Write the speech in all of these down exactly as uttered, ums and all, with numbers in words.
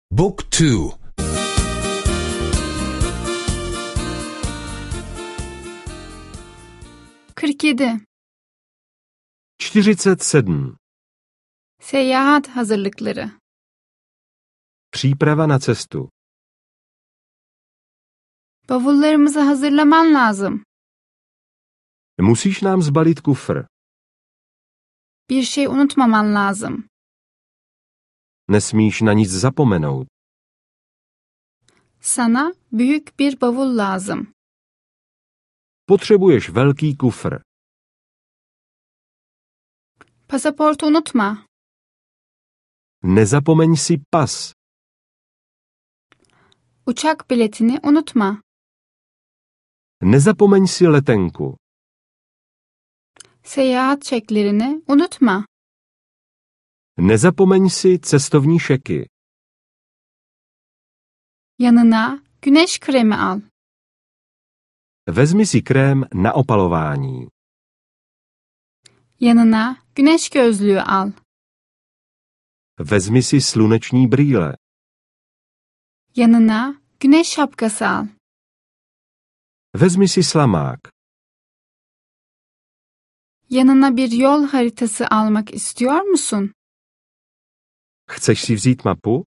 Book two. kırk yedi. čtyřicet sedm. Seyahat hazırlıkları. Příprava na cestu. Bavullarımızı hazırlaman lazım. Musíš nám zbalit kufr. Bir şey unutmaman lazım. Nesmíš na nic zapomenout. Sana büyük bir bavul lazım. Potřebuješ velký kufr. Pasaportu unutma. Nezapomeň si pas. Uçak biletini unutma. Nezapomeň si letenku. Seyahat çeklerini unutma. Nezapomeň si cestovní šeky. Yanına güneş kremi al. Vezmi si krém na opalování. Yanına güneş gözlüğü al. Vezmi si sluneční brýle. Yanına güneş şapkası al. Vezmi si slamák. Yanına bir yol haritası almak istiyor musun? Chceš si vzít mapu?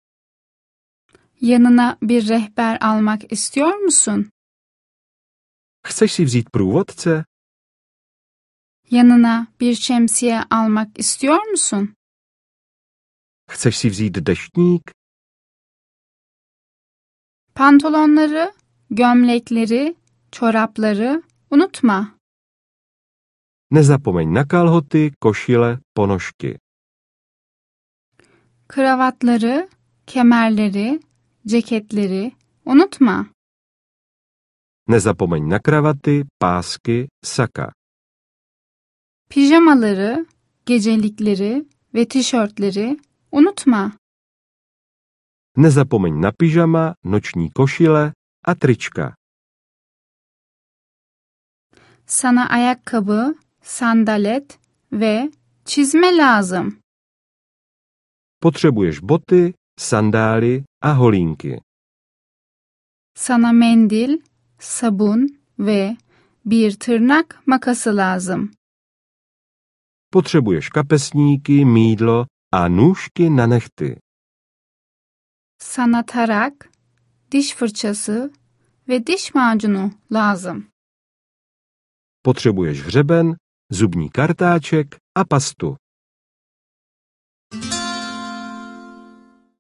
Yanına bir rehber almak istiyor musun? Chceš si vzít průvodce? Yanına bir şemsiye almak istiyor musun? Chceš si vzít deštník? Pantolonları, gömlekleri, çorapları unutma. Nezapomeň na kalhoty, košile, ponožky. Kravatları, kemerleri, ceketleri unutma. Nezapomeň na kravaty, pásky, saka. Pijamaları, gecelikleri ve tişörtleri unutma. Nezapomeň na pyžama, noční košile a trička. Sana ayakkabı, sandalet ve çizme lazım. Potřebuješ boty, sandály a holínky. Sana mendil, sabun ve bir tırnak makası lazım. Potřebuješ kapesníky, mýdlo a nůžky na nehty. Sana tarak, diş fırçası ve diş macunu lazım. Potřebuješ hřeben, zubní kartáček a pastu.